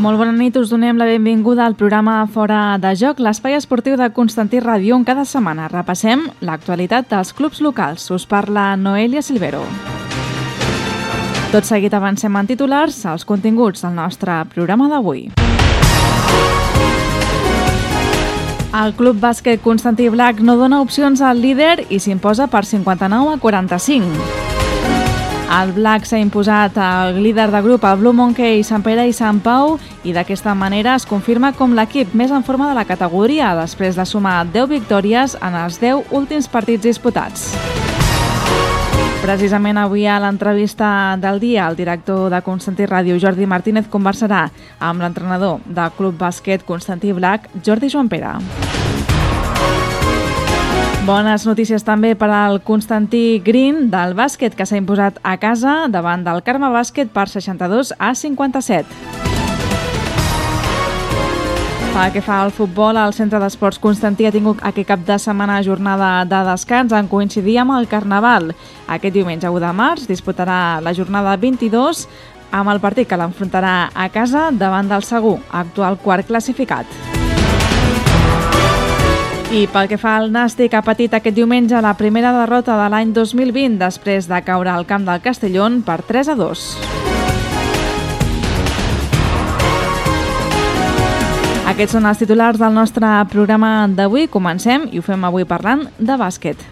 Molt bona nit, us donem la benvinguda al programa Fora de Joc, l'espai esportiu de Constantí Ràdio, on cada setmana repassem l'actualitat dels clubs locals. Us parla Noelia Silvero. Tot seguit avancem en titulars als continguts del nostre programa d'avui. El Club Bàsquet Constantí Blac no dona opcions al líder i s'imposa per 59 a 45. El Blac s'ha imposat al líder de grup, el Blue Monkey, Sant Pere i Sant Pau, i d'aquesta manera es confirma com l'equip més en forma de la categoria, després de sumar 10 victòries en els 10 últims partits disputats. Precisament avui a l'entrevista del dia, el director de Constantí Ràdio, Jordi Martínez, conversarà amb l'entrenador del Club Bàsquet Constantí Blac, Jordi Joan Pere. Bones notícies també per al Constantí Green del bàsquet, que s'ha imposat a casa davant del Carme Bàsquet per 62 a 57. Pel que fa al futbol, el Centre d'Esports Constantí ha tingut aquest cap de setmana jornada de descans en coincidir amb el Carnaval. Aquest diumenge 1 de març disputarà la jornada 22 amb el partit que l'enfrontarà a casa davant del Segur, actual quart classificat. I pel que fa al Nàstic, ha patit aquest diumenge la primera derrota de l'any 2020 després de caure al camp del Castellón per 3-2. Aquests són els titulars del nostre programa d'avui. Comencem i ho fem avui parlant de bàsquet.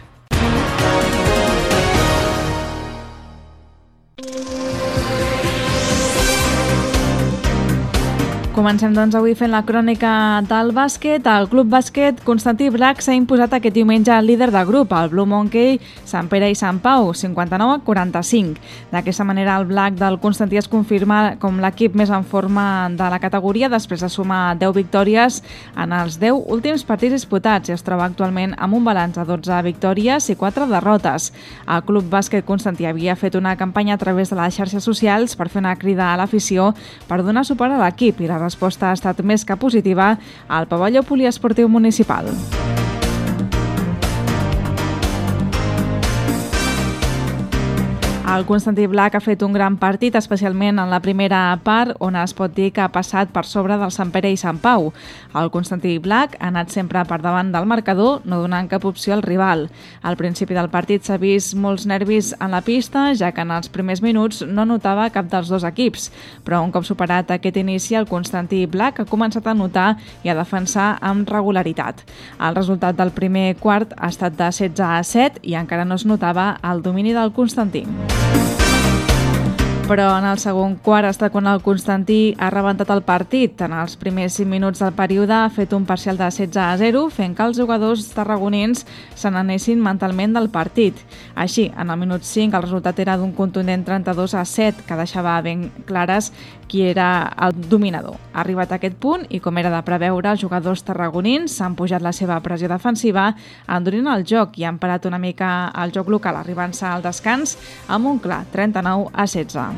Comencem doncs avui fent la crònica del bàsquet. El Club Bàsquet Constantí Blac s'ha imposat aquest diumenge al líder de grup, el Blue Monkey, Sant Pere i Sant Pau, 59 a 45. D'aquesta manera el Blac del Constantí es confirma com l'equip més en forma de la categoria després de sumar 10 victòries en els 10 últims partits disputats i es troba actualment amb un balanç de 12 victòries i 4 derrotes. El Club Bàsquet Constantí havia fet una campanya a través de les xarxes socials per fer una crida a l'afició per donar suport a l'equip i la resposta ha estat més que positiva al pavelló poliesportiu municipal. El Constantí Blac ha fet un gran partit, especialment en la primera part, on es pot dir que ha passat per sobre del Sant Pere i Sant Pau. El Constantí Blac ha anat sempre per davant del marcador, no donant cap opció al rival. Al principi del partit s'ha vist molts nervis en la pista, ja que en els primers minuts no notava cap dels dos equips. Però un cop superat aquest inici, el Constantí Blac ha començat a notar i a defensar amb regularitat. El resultat del primer quart ha estat de 16 a 7 i encara no es notava el domini del Constantí. Però en el segon quart ha estat quan el Constantí ha rebentat el partit. En els primers 5 minuts del període ha fet un parcial de 16 a 0, fent que els jugadors tarragonins se n'anessin mentalment del partit. Així, en el minut 5 el resultat era d'un contundent 32 a 7, que deixava ben clares qui era el dominador. Ha arribat a aquest punt i, com era de preveure, els jugadors tarragonins s'han pujat la seva pressió defensiva, endurint el joc i han parat una mica el joc local, arribant-se al descans amb un clar 39 a 16.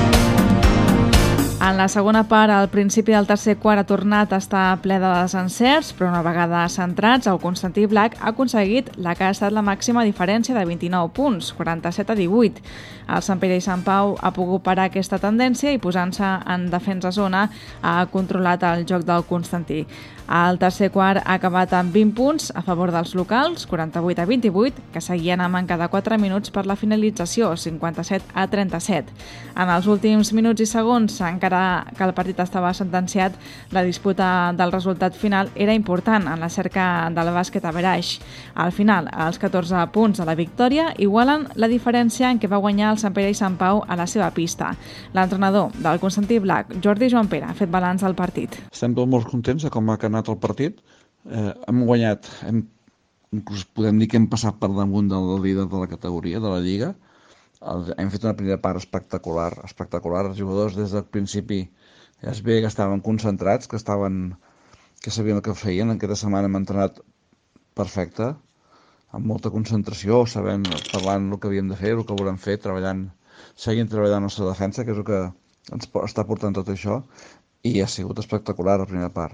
En la segona part, al principi del tercer quart ha tornat a estar ple de desencerts, però una vegada centrats, el Constantí Blac ha aconseguit la que ha estat la màxima diferència de 29 punts, 47 a 18. El Sant Pere i Sant Pau ha pogut parar aquesta tendència i posant-se en defensa zona ha controlat el joc del Constantí. El tercer quart ha acabat amb 20 punts a favor dels locals, 48 a 28, que seguien a manca de 4 minuts per la finalització, 57 a 37. En els últims minuts i segons, encara que el partit estava sentenciat, la disputa del resultat final era important en la cerca del bàsquet average. Al final, els 14 punts de la victòria igualen la diferència en què va guanyar el Sant Pere i Sant Pau a la seva pista. L'entrenador del Constantí Blac, Jordi Joan Pere, ha fet balanç del partit. Estem tots molt contents de com ha anat el partit. Hem guanyat, inclús podem dir que hem passat per damunt del líder de la categoria, de la Lliga. Hem fet una primera part espectacular. Els jugadors des del principi ja es veia que estaven concentrats, que sabien el que feien. Aquesta setmana hem entrenat perfecte, amb molta concentració, sabent, parlant el que havíem de fer, el que volem fer, seguint treballant la nostra defensa, que és el que ens està portant tot això, i ha sigut espectacular la primera part.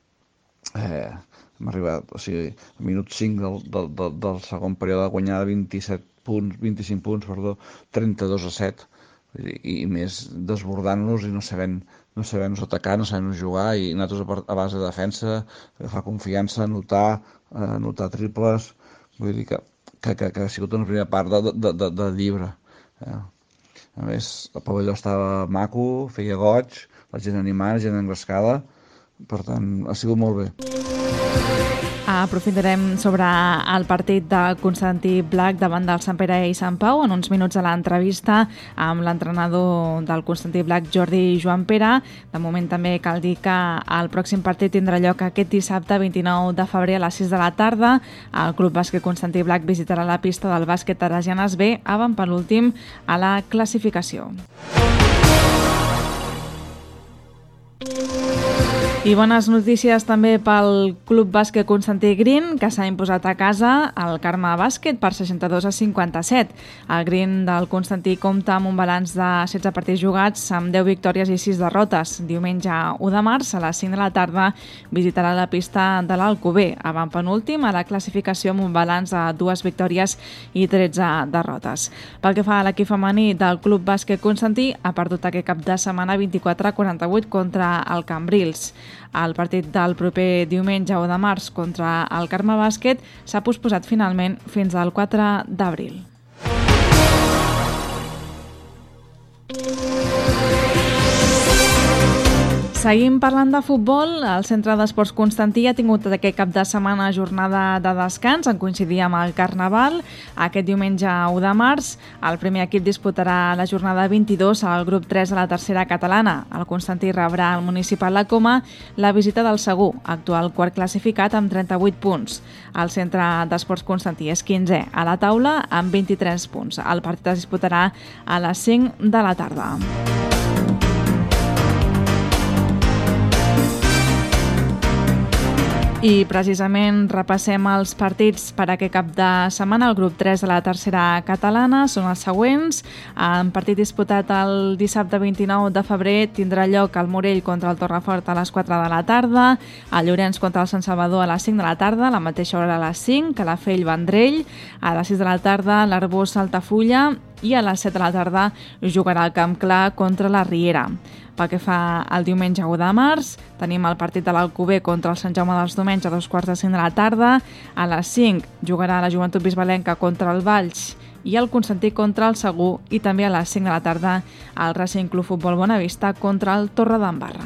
Hem arribat, al minut 5 del segon període a guanyar 25 punts, 32 a 7, i més desbordant-nos i no sabent no sabem-nos atacar, no sabem-nos jugar, i nosaltres a base de defensa, agafar confiança, anotar triples, vull dir que ha sigut una primera part de llibre. A més, el pavelló estava maco, feia goig, la gent animada, la gent engrescada, per tant, ha sigut molt bé. Aprofitarem sobre el partit de Constantí Black davant del Sant Pere i Sant Pau en uns minuts a l'entrevista amb l'entrenador del Constantí Black, Jordi Joan Pere. De moment també cal dir que el pròxim partit tindrà lloc aquest dissabte 29 de febrer a les 6 de la tarda. El Club Bàsquet Constantí Black visitarà la pista del bàsquet Teresianes B, avantpenúltim a la classificació. I bones notícies també pel Club Bàsquet Constantí Green, que s'ha imposat a casa al Carme Bàsquet per 62-57. El Green del Constantí compta amb un balanç de 16 partits jugats amb 10 victòries i 6 derrotes. Diumenge 1 de març a les 5 de la tarda visitarà la pista de l'Alcover, avantpenúltim a la classificació amb un balanç de 2 victòries i 13 derrotes. Pel que fa a l'equip femení del Club Bàsquet Constantí, ha perdut aquest cap de setmana 24-48 contra el Cambrils. El partit del proper diumenge 1 de març contra el Carme Bàsquet s'ha posposat finalment fins al 4 d'abril. Seguim parlant de futbol. El Centre d'Esports Constantí ha tingut aquest cap de setmana jornada de descans en coincidir amb el Carnaval. Aquest diumenge 1 de març, el primer equip disputarà la jornada 22 al grup 3 de la tercera catalana. El Constantí rebrà al Municipal La Coma la visita del Segur, actual quart classificat amb 38 punts. El Centre d'Esports Constantí és 15è a la taula amb 23 punts. El partit es disputarà a les 5 de la tarda. I precisament repassem els partits per aquest cap de setmana. El grup 3 de la tercera catalana són els següents. En partit disputat el dissabte 29 de febrer tindrà lloc el Morell contra el Torrefort a les 4 de la tarda, el Llorenç contra el Sant Salvador a les 5 de la tarda, a la mateixa hora a les 5, Calafell Vendrell, a les 6 de la tarda l'Arbós Altafulla i a les 7 de la tarda jugarà el Camp Clar contra la Riera. Pel que fa al diumenge 1 de març, tenim el partit de l'Alcover contra el Sant Jaume dels Domenys a 2:45 de la tarda. A les 5 jugarà la Joventut Bisbalenca contra el Valls i el Constantí contra el Segur, i també a les 5 de la tarda el Racing Club Futbol Bonavista contra el Torredembarra.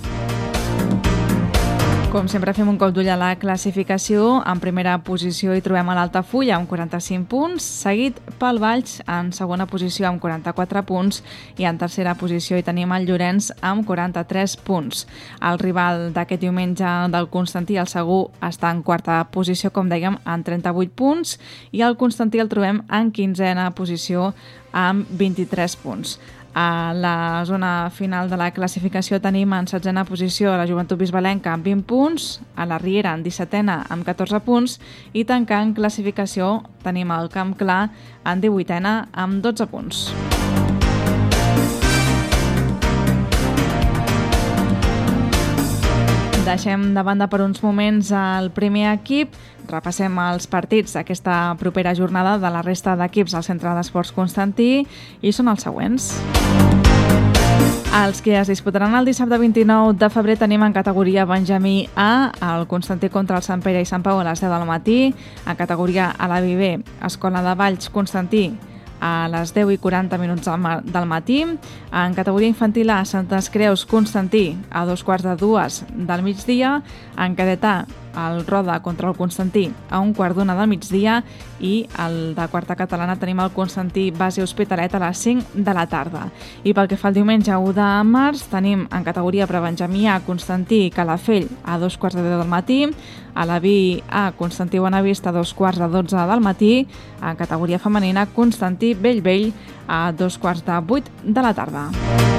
Com sempre, fem un cop d'ull a la classificació. En primera posició hi trobem a l'Altafulla amb 45 punts, seguit pel Valls en segona posició amb 44 punts i en tercera posició hi tenim el Llorenç amb 43 punts. El rival d'aquest diumenge del Constantí, el Segur, està en quarta posició, com dèiem, amb 38 punts, i el Constantí el trobem en 15a posició amb 23 punts. A la zona final de la classificació tenim en 16a posició la Joventut Bisbalenca amb 20 punts, a la Riera en 17a amb 14 punts i tancant classificació tenim el Camp Clar en 18a amb 12 punts. Deixem de banda per uns moments el primer equip. Repassem els partits d'aquesta propera jornada de la resta d'equips al Centre d'Esports Constantí i són els següents. Els que es disputaran el dissabte 29 de febrer tenim en categoria Benjamí A, el Constantí contra el Sant Pere i Sant Pau a les 10 del matí, en categoria A la B, Escola de Valls Constantí a les 10:40 del matí, en categoria infantil A, Santes Creus Constantí a 2:45 del migdia, en cadet A, el Roda contra el Constantí a 1:15 del migdia, i el de quarta catalana tenim el Constantí Base Hospitalet a les 5 de la tarda. I pel que fa al diumenge 1 de març tenim en categoria prebenjamí A Constantí Calafell a 2:15 del matí, a la B A Constantí Bonavista a 2:15 del matí, en categoria femenina Constantí Bellvei a 7:15 de la tarda.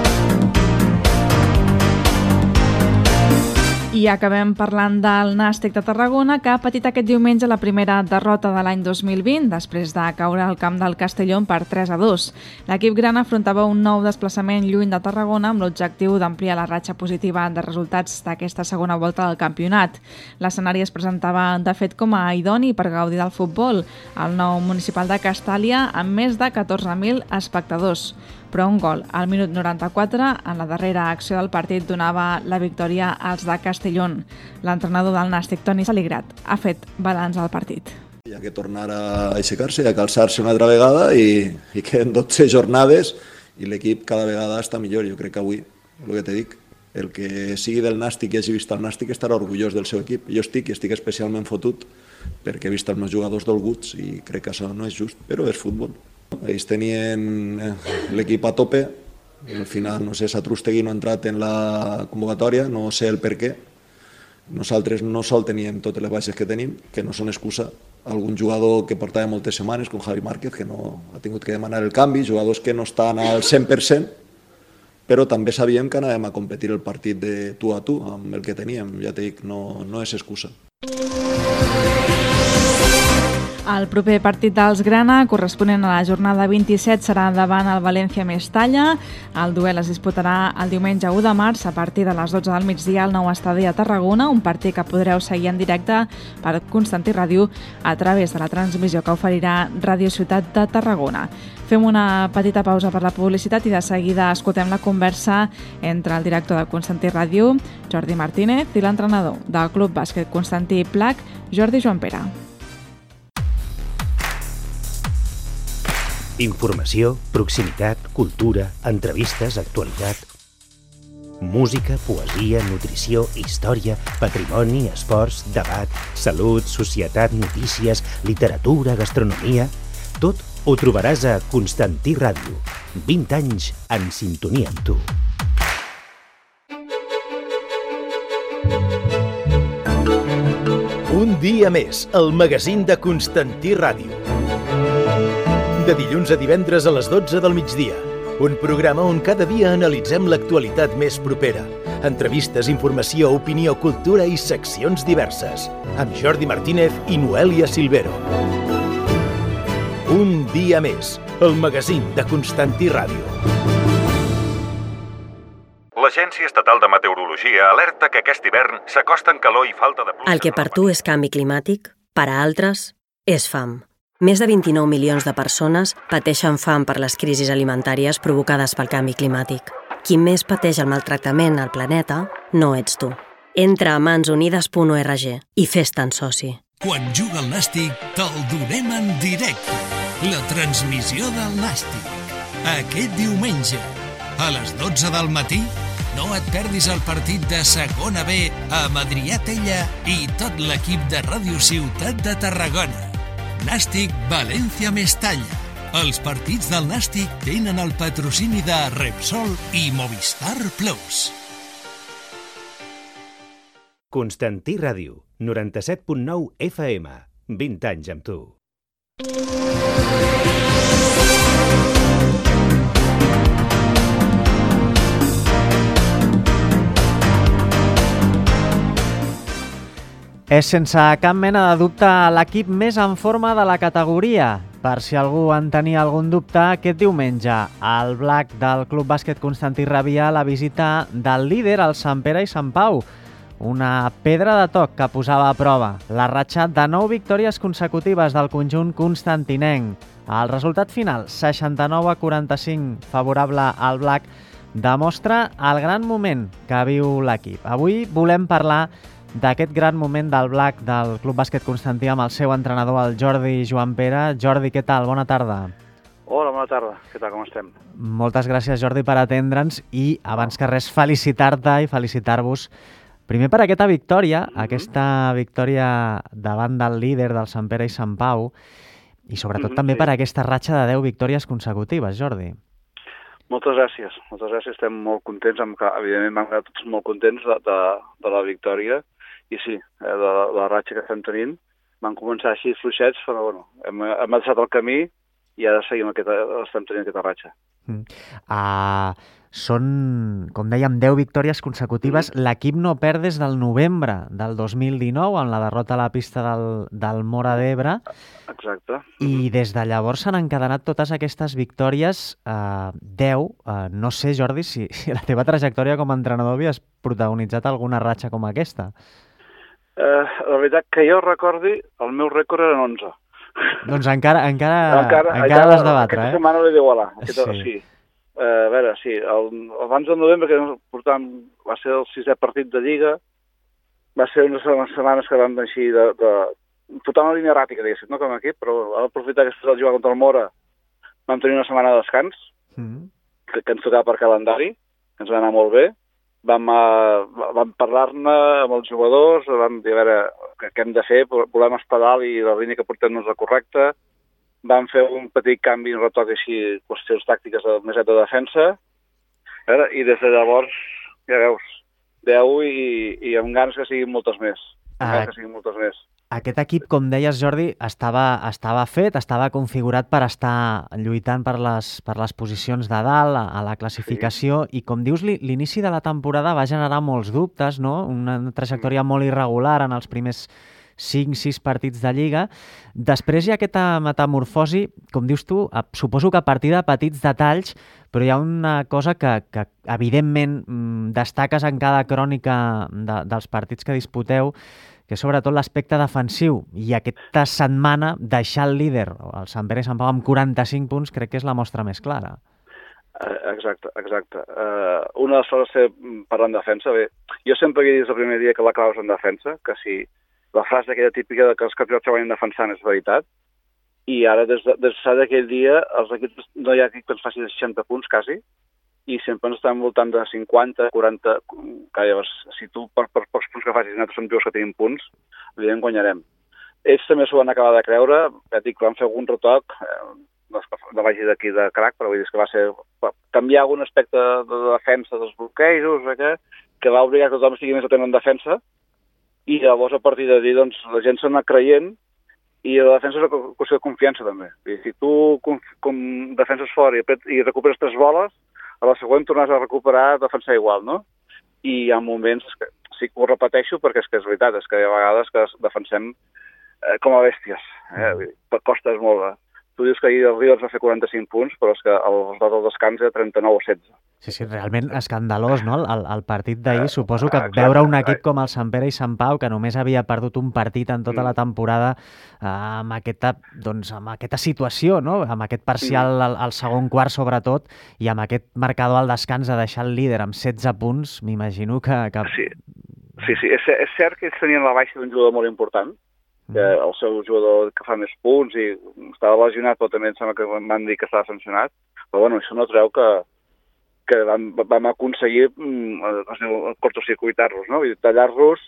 I acabem parlant del Nàstic de Tarragona, que ha patit aquest diumenge la primera derrota de l'any 2020, després de caure al camp del Castellón per 3-2. L'equip gran afrontava un nou desplaçament lluny de Tarragona amb l'objectiu d'ampliar la ratxa positiva de resultats d'aquesta segona volta del campionat. L'escenari es presentava, de fet, com a idoni per gaudir del futbol, al nou municipal de Castàlia, amb més de 14.000 espectadors. però un gol al minut 94 en la darrera acció del partit donava la victòria als de Castellón. L'entrenador del Nàstic, Toni Saligrat, ha fet balanç al partit. Hi ha que tornar a aixecar-se i a calçar-se una altra vegada i queden 12 jornades i l'equip cada vegada està millor. Jo crec que avui, el que te dic, el que sigui del Nàstic i hagi vist el Nàstic estarà orgullós del seu equip. Jo estic especialment fotut perquè he vist els meus jugadors dolguts i crec que això no és just, però és futbol. Ells tenien l'equip a tope i al final, no sé, Satrústegui no ha entrat en la convocatòria, no sé el per què. Nosaltres no sol teníem totes les baixes que tenim, que no són excusa. Algun jugador que portava moltes setmanes, com Javi Márquez, que no ha tingut que demanar el canvi, jugadors que no estan al 100%, però també sabíem que anàvem a competir el partit de tu a tu amb el que teníem. Ja t'he dit, no és excusa. El proper partit dels Grana, corresponent a la jornada 27, serà davant el València Mestalla. El duel es disputarà el diumenge 1 de març a partir de les 12 del migdia al nou estadi a Tarragona, un partit que podreu seguir en directe per Constantí Ràdio a través de la transmissió que oferirà Ràdio Ciutat de Tarragona. Fem una petita pausa per la publicitat i de seguida escoltem la conversa entre el director de Constantí Ràdio, Jordi Martínez, i l'entrenador del Club Bàsquet Constantí Plac, Jordi Joan Pere. Informació, proximitat, cultura, entrevistes, actualitat. Música, poesia, nutrició, història, patrimoni, esports, debat, salut, societat, notícies, literatura, gastronomia... Tot ho trobaràs a Constantí Ràdio. 20 anys en sintonia amb tu. Un dia més, el magazín de Constantí Ràdio. De dilluns a divendres a les 12 del migdia. Un programa on cada dia analitzem l'actualitat més propera. Entrevistes, informació, opinió, cultura i seccions diverses. Amb Jordi Martínez i Noelia Silvero. Un dia més, el magazín de Constantí Ràdio. L'Agència Estatal de Meteorologia alerta que aquest hivern s'acosten calor i falta de pluja. El que per tu és canvi climàtic, per a altres és fam. Més de 29 milions de persones pateixen fam per les crisis alimentàries provocades pel canvi climàtic. Qui més pateix el maltractament al planeta no ets tu. Entra a mansunides.org i fes-te'n soci. Quan juga el Nàstic, te'l donem en directe. La transmissió del Nàstic. Aquest diumenge, a les 12 del matí, no et perdis el partit de Segona B amb Adrià Tella i tot l'equip de Ràdio Ciutat de Tarragona. Nàstic València Mestalla. Els partits del Nàstic tenen el patrocini de Repsol i Movistar Plus. Constantí Ràdio, 97.9 FM. 20 anys amb tu. És sense cap mena de dubte l'equip més en forma de la categoria. Per si algú en tenia algun dubte, aquest diumenge el Black del Club Bàsquet Constantí rebia la visita del líder, el Sant Pere i Sant Pau. Una pedra de toc que posava a prova la ratxa de 9 victòries consecutives del conjunt constantinenc. El resultat final, 69-45, favorable al Black, demostra el gran moment que viu l'equip. Avui volem parlar d'aquest gran moment del Black del Club Bàsquet Constantí amb el seu entrenador, el Jordi Joan Pere. Jordi, què tal? Bona tarda. Hola, bona tarda. Què tal, com estem? Moltes gràcies, Jordi, per atendre'ns i, abans que res, felicitar-te i felicitar-vos primer per aquesta victòria, aquesta victòria davant del líder del Sant Pere i Sant Pau, i sobretot també per aquesta ratxa de 10 victòries consecutives, Jordi. Moltes gràcies. Estem molt contents, evidentment vam quedar tots molt contents de la victòria, i sí, de la ratxa que estem tenint. Van començar així fluixets, però bueno, hem deixat el camí i ara estem tenint aquesta ratxa. Són, com dèiem, 10 victòries consecutives. L'equip no perd des del novembre del 2019, en la derrota a la pista del Móra d'Ebre. Exacte. I des de llavors s'han encadenat totes aquestes victòries, 10. No sé, Jordi, si la teva trajectòria com a entrenador havies protagonitzat alguna ratxa com aquesta. La veritat que jo recordi, el meu rècord eren 11. Doncs encara l'has de batre, Aquesta setmana l'he d'igualar. Sí. A veure, sí, abans del novembre, que va ser el 6è partit de Lliga, va ser unes setmanes que vam així de portar una línia erràtica, diguéssim, no, com a equip, però vam aprofitar que després del jugar contra el Mora vam tenir una setmana de descans, que ens tocava per calendari, que ens va anar molt bé. Vam parlar-ne amb els jugadors, vam dir a veure què hem de fer, volem estar dalt i la línia que portem no és la correcta. Vam fer un petit canvi, un retoc així, qüestions tàctiques més de defensa, i des de llavors, ja veus, 10 i amb ganes que siguin moltes més. Aquest equip, com deies, Jordi, estava fet, estava configurat per estar lluitant per les posicions de dalt, a la classificació, i com dius, l'inici de la temporada va generar molts dubtes, no? Una trajectòria molt irregular en els primers 5-6 partits de Lliga. Després hi ha aquesta metamorfosi, com dius tu, suposo que a partir de petits detalls, però hi ha una cosa que evidentment destaques en cada crònica dels partits que disputeu, que és sobretot l'aspecte defensiu. I aquesta setmana deixar el líder, el Sant Pere i Sant Pau, amb 45 punts, crec que és la mostra més clara. Exacte. Una de les coses, parlant de defensa, bé, jo sempre he dit des del primer dia que la clau és en defensa, que si la frase aquella típica que els campionats treballen defensant és veritat, i ara des d'aquell dia els equips, no hi ha equip que ens faci 60 punts quasi, i sempre ens estan voltant de 50, 40... Llavors, si tu per pocs punts que facis i nosaltres som jugadors que tenim punts, evidentment guanyarem. Ells també s'ho van acabar de creure, ja dic, van fer algun retoc, no vagi d'aquí de crac, però vull dir que va ser canviar algun aspecte de defensa dels bloquejos, que va obligar que tothom estigui més atent en defensa, i llavors a partir d'allí doncs, la gent s'ha anat creient, i la defensa és una qüestió de confiança també. Si tu defenses fora i recuperes 3 boles, a la següent tornes a recuperar, defensar igual, no? I hi ha moments, sí que ho repeteixo perquè és que és veritat, és que hi ha vegades que defensem com a bèsties, costa molt. Tu dius que ahir el Rivers va fer 45 punts, però és que el resultat del descans era 39 o 16. Sí, realment escandalós, no? El partit d'ahir, suposo que veure un equip com el Sant Pere i Sant Pau, que només havia perdut un partit en tota la temporada, amb aquesta situació, no? Amb aquest parcial al segon quart, sobretot, i amb aquest marcador al descans de deixar el líder amb 16 punts, m'imagino que... Sí, és cert que ells tenien la baixa d'un jugador molt important, que el seu jugador que fa més punts i estava lesionat, però també em sembla que m'han dit que estava sancionat, però bueno, això no treu que vam aconseguir cortocircuitar-los, no? Tallar-los,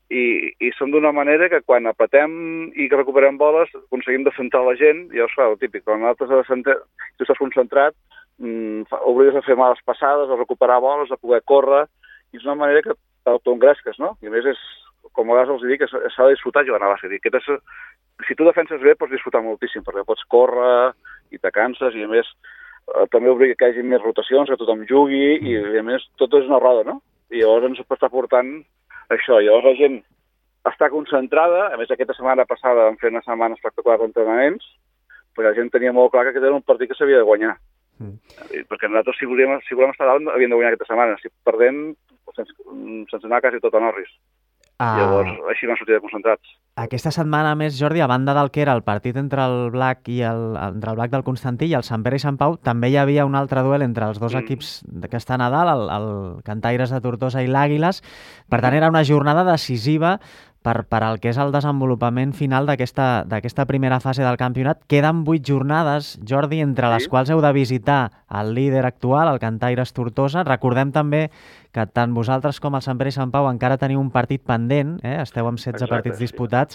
i són d'una manera que quan apretem i que recuperem boles aconseguim de centrar la gent, i llavors, clar, el típic, quan l'altre tu estàs concentrat, oblides a fer males passades, a recuperar boles, a poder córrer, i és una manera que t'autoengresques, no? I a més com a vegades els dic, s'ha de disfrutar jugant a bàsquet. Si tu defenses bé, pots disfrutar moltíssim, perquè pots córrer i te canses, i a més també obliga que hi hagi més rotacions, que tothom jugui, i a més tot és una roda, no? I llavors ens està portant això. Llavors la gent està concentrada, a més aquesta setmana passada vam fer una setmana espectacular d'entrenaments, perquè la gent tenia molt clar que aquest era un partit que s'havia de guanyar. Perquè nosaltres, si volem estar dalt, havíem de guanyar aquesta setmana. Si perdem, sense anar quasi tot a Norris. Llavors, així van sortir de concentrats. Aquesta setmana, a més, Jordi, a banda del que era el partit entre el Black del Constantí i el Sant Pere i Sant Pau, també hi havia un altre duel entre els dos equips que estan a dalt, el Cantaires de Tortosa i l'Àguiles. Per tant, era una jornada decisiva per al que és el desenvolupament final d'aquesta primera fase del campionat. Queden 8 jornades, Jordi, entre les quals heu de visitar el líder actual, el Cantaires Tortosa. Recordem també que tant vosaltres com el Sant Pere i Sant Pau encara teniu un partit pendent, esteu amb 16 partits disputats,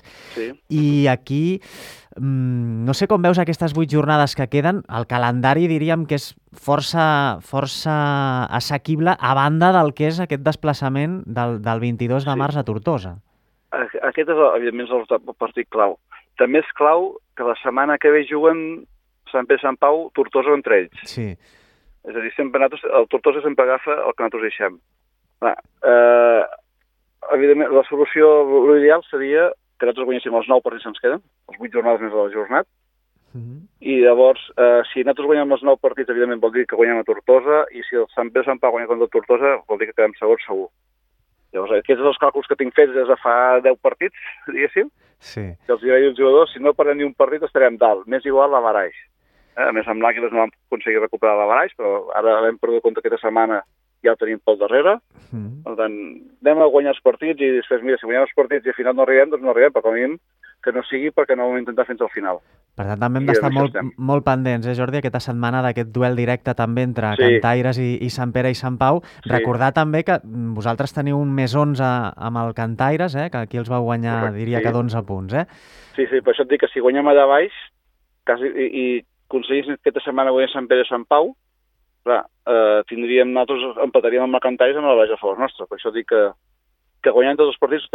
i aquí no sé com veus aquestes 8 jornades que queden. El calendari diríem que és força assequible a banda del que és aquest desplaçament del 22 de març a Tortosa. Aquest és, evidentment, el partit clau. També és clau que la setmana que ve juguen Sant Pere i Sant Pau, Tortosa entre ells. Sí. És a dir, el Tortosa sempre agafa el que nosaltres deixem. Evidentment, la solució ideal seria que nosaltres guanyéssim els 9 partits que ens queden, els 8 jornades més de la jornat, i llavors, si nosaltres guanyem els 9 partits, evidentment vol dir que guanyem a Tortosa, i si el Sant Pere i Sant Pau guanya contra Tortosa, vol dir que quedem segons segur. Llavors, aquests són els càlculs que tinc fets des de fa 10 partits, diguéssim. Sí. Que els diré als jugadors, si no perdem ni un partit estarem dalt, més igual a baraix. A més, amb l'Àguiles no vam aconseguir recuperar la baraix, però ara l'hem perdut compte aquesta setmana, ja ho tenim pel darrere. Per tant, anem a guanyar els partits i després, mira, si guanyem els partits i al final no arribem, doncs no arribem, però com a mínim que no sigui perquè no ho hem intentat fins al final. Per tant, també hem d'estar molt pendents, Jordi, aquesta setmana d'aquest duel directe també entre Cantaires i Sant Pere i Sant Pau. Recordar també que vosaltres teniu un més 11 amb el Cantaires, que aquí els vau guanyar, diria que d'11 punts. Sí, per això et dic que si guanyem allà baix i aconseguíssim aquesta setmana guanyar Sant Pere i Sant Pau, clar, nosaltres empataríem amb el Cantaires amb la baix a favor nostre. Per això dic que guanyant tots els partits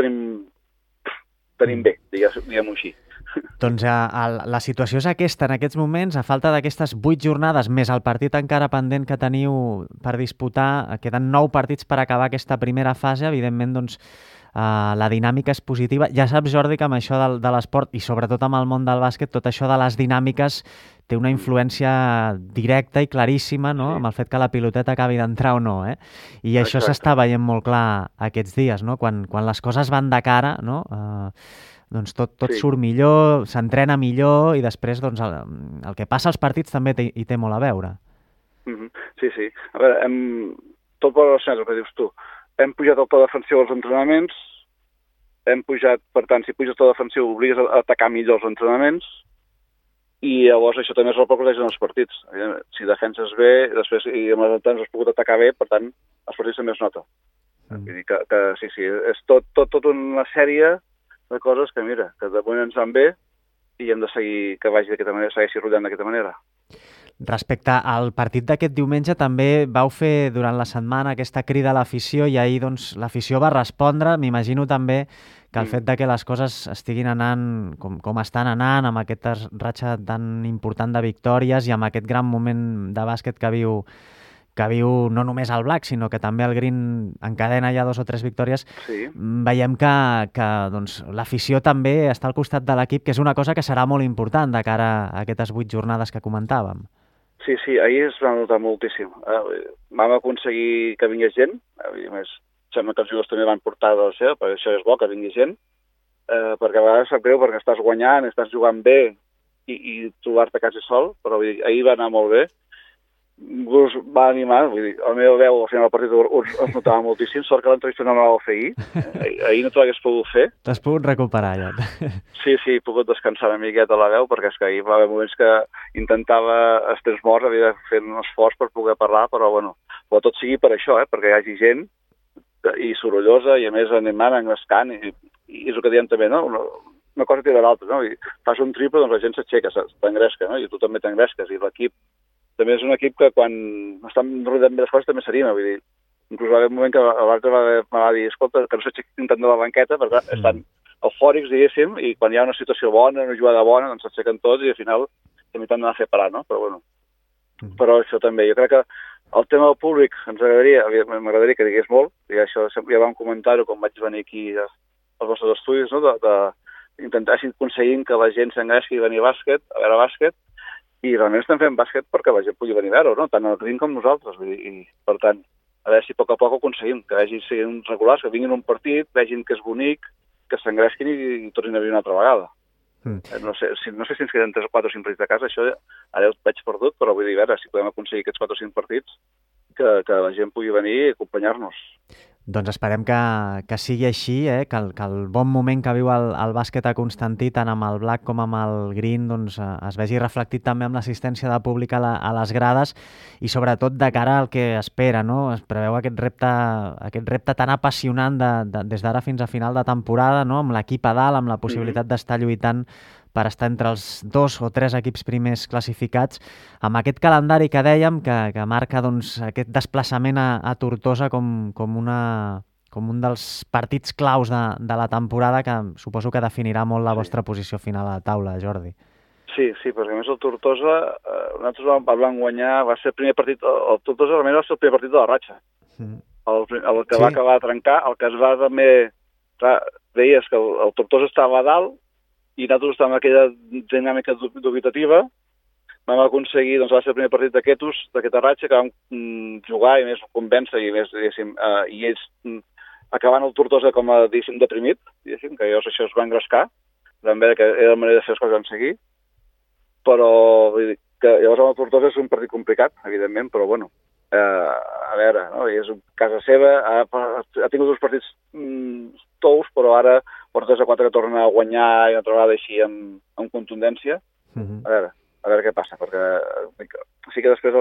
tenim bé, diguem-ho així. Doncs la situació és aquesta en aquests moments, a falta d'aquestes 8 jornades, més el partit encara pendent que teniu per disputar, queden 9 partits per acabar aquesta primera fase, evidentment doncs la dinàmica és positiva. Ja saps, Jordi, que amb això de l'esport i sobretot amb el món del bàsquet, tot això de les dinàmiques té una influència directa i claríssima, no?, amb el fet que la piloteta acabi d'entrar o no, I això s'està veient molt clar aquests dies, no?, quan les coses van de cara, no?, doncs tot surt millor, s'entrena millor i després doncs, el que passa als partits també hi té molt a veure. Sí. A veure, tot per relacionar el que dius tu. Hem pujat el to defensiu als entrenaments, per tant, si puges el to defensiu obligues a atacar millor els entrenaments i llavors això també es repercuteix en els partits. Si defenses bé, després i amb els entrenaments has pogut atacar bé, per tant, els partits també es nota. Vull dir que sí, és tot una sèrie de coses que, mira, que de moment ens van bé i hem de seguir que vagi d'aquesta manera, segueixi rotllant d'aquesta manera. Respecte al partit d'aquest diumenge, també vau fer durant la setmana aquesta crida a l'afició i ahir doncs, l'afició va respondre. M'imagino també que el fet de que les coses estiguin anant com estan anant, amb aquesta ratxa tan important de victòries i amb aquest gran moment de bàsquet que viu no només el Black, sinó que també el Green encadena ja 2 o 3 victòries, veiem que doncs, l'afició també està al costat de l'equip, que és una cosa que serà molt important de cara a aquestes 8 jornades que comentàvem. Sí, ahir es va notar moltíssim. Vam aconseguir que vingués gent, a més, sembla que els jugadors també van portar de la seva, perquè això és bo, que vingui gent, perquè a vegades sap greu, perquè estàs guanyant, estàs jugant bé i trobar-te quasi sol, però ahir va anar molt bé. Us va animar, vull dir, la meva veu al final del partit es notava moltíssim, sort que l'entrevista no la vau fer ahir no t'ho hagués pogut fer. T'has pogut recuperar ja. Sí, he pogut descansar una miqueta la veu, perquè és que ahir va haver moments que intentava estès morts, havia de fer un esforç per poder parlar, però tot sigui per això, perquè hi hagi gent i sorollosa, i a més animant, engrescant, i és el que diem també, no? Una cosa tira l'altra, no? I fas un triple, doncs la gent s'aixeca, t'engresca, no? I tu també t'engresques, i l'equip també és un equip que quan estan rodant bé les coses també s'anima, vull dir, inclús va haver un moment que l'altre me va dir, escolta, que no s'aixequin tant de la banqueta, perquè estan eufòrics, diguéssim, i quan hi ha una situació bona, una jugada bona, doncs s'aixequen tots i al final també t'han d'anar a fer parar, no? Però això també, jo crec que el tema del públic m'agradaria que digués molt, i això ja vam comentar-ho quan vaig venir aquí als vostres estudis, no? D'intentar aconseguir que la gent s'engresqui i venir a veure bàsquet, i realment estem fent bàsquet perquè la gent pugui venir a veure-ho, no? Tant el Green com nosaltres. I, per tant, a veure si a poc aconseguim que siguin regulars, que vinguin un partit, vegin que és bonic, que s'engresquin i tornin a venir una altra vegada. No sé si ens queden 3 o 4 o 5 partits de casa, això ara ho veig perdut, però vull dir, a veure si podem aconseguir aquests 4 o 5 partits, que la gent pugui venir i acompanyar-nos. Doncs esperem que sigui així, que el bon moment que viu el bàsquet a Constantí, tant amb el Black com amb el Green, doncs, es vegi reflectit també amb l'assistència de públic a les grades i sobretot de cara al que espera, no? Es preveu aquest repte tan apassionant des d'ara fins a final de temporada, no? Amb l'equip a dalt, amb la possibilitat d'estar lluitant per estar entre els 2 o 3 equips primers classificats, amb aquest calendari que dèiem, que marca doncs, aquest desplaçament a Tortosa com un dels partits claus de la temporada, que suposo que definirà molt la vostra posició final a la taula, Jordi. Sí, perquè a més el Tortosa, nosaltres vam guanyar, va ser el primer partit, el Tortosa realment va ser el primer partit de la ratxa. El que va acabar de trencar, el que es va també... Clar, veies que el Tortosa estava a dalt, i nosaltres estàvem en aquella dinàmica dubitativa, vam aconseguir, doncs va ser el primer partit d'aquesta ratxa, que vam jugar i més convèncer, i més, diguéssim, i ells acabant el Tortosa com a, diguéssim, deprimit, diguéssim, que llavors això es va engrescar, vam veure que era la manera de fer les coses que vam seguir, però vull dir, que llavors amb el Tortosa és un partit complicat, evidentment, però bueno, a veure, no? És casa seva, ha tingut uns partits tous, però ara porta 3-4 que torna a guanyar i una altra vegada així amb contundència. A veure què passa, perquè sí que després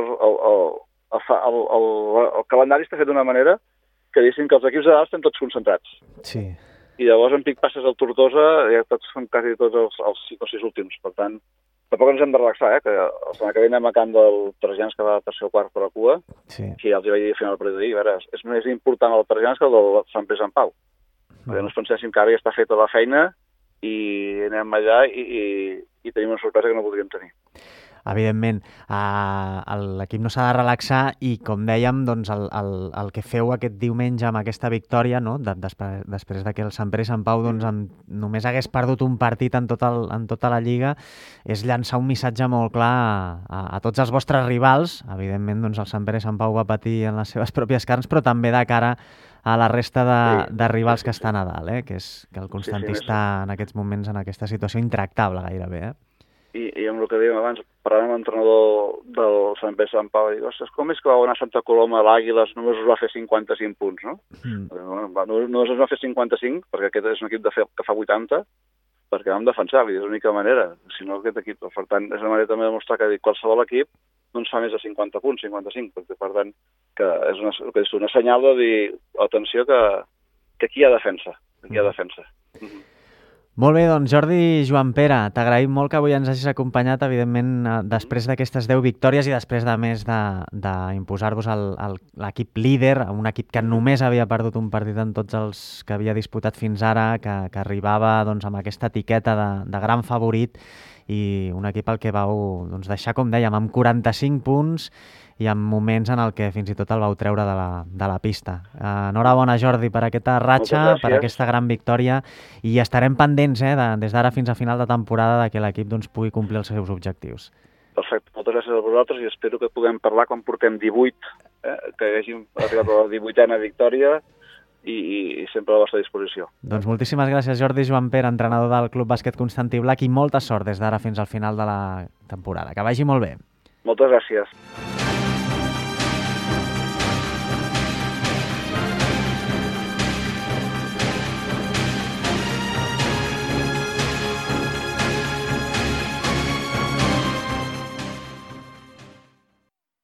el calendari està fet d'una manera que diguéssim que els equips de dalt estan tots concentrats. Sí. I llavors en pic passes al Tortosa, ja són quasi tots els 5 o 6 últims. Per tant, tampoc ens hem de relaxar, que la setmana que ve anem a camp del Teresians, que va a tercer o quart per la cua, i ja els hi vaig dir al final del partit d'ahir, a veure, és més important el Teresians que el del Sant Pere Sant Pau. Perquè no ens penséssim que ara ja està feta la feina i anem allà i tenim una sorpresa que no podríem tenir. Evidentment, l'equip no s'ha de relaxar i, com dèiem, doncs, el que feu aquest diumenge amb aquesta victòria, no? Després que el Sant Pere i Sant Pau només hagués perdut un partit en tota la Lliga, és llançar un missatge molt clar a tots els vostres rivals. Evidentment, doncs, el Sant Pere i Sant Pau va patir en les seves pròpies carns, però també de cara a la resta de rivals que estan a dalt, que el Constantí està en aquests moments en aquesta situació intractable gairebé. I amb el que dèiem abans, parlant amb l'entrenador del Sant Pere Sant Pau, dic, ostres, com és que va anar a Santa Coloma a l'Àguiles, només us va fer 55 punts, no? Només us va fer 55, perquè aquest és un equip que fa 80, perquè vam defensar, és l'única manera, si no aquest equip. Per tant, és una manera també de demostrar que qualsevol equip no ens fa més de 50 punts, 55, perquè per tant, que és una senyal de dir, atenció, que aquí hi ha defensa, Molt bé, doncs Jordi Joan Pere, t'agraïm molt que avui ens hagis acompanyat, evidentment, després d'aquestes 10 victòries i després de més d'imposar-vos l'equip líder, un equip que només havia perdut un partit en tots els que havia disputat fins ara, que arribava doncs, amb aquesta etiqueta de gran favorit, i un equip al que vau deixar, com dèiem, amb 45 punts i en moments en el que fins i tot el vau treure de la pista. Enhorabona, Jordi, per aquesta ratxa, per aquesta gran victòria, i estarem pendents des d'ara fins a final de temporada que l'equip pugui complir els seus objectius. Perfecte, moltes gràcies a vosaltres i espero que puguem parlar quan portem 18, que hàgim arribat a la 18a victòria i sempre a la vostra disposició. Doncs moltíssimes gràcies, Jordi Joan Pere, entrenador del Club Bàsquet Constantí Blac, i molta sort des d'ara fins al final de la temporada. Que vagi molt bé. Moltes gràcies.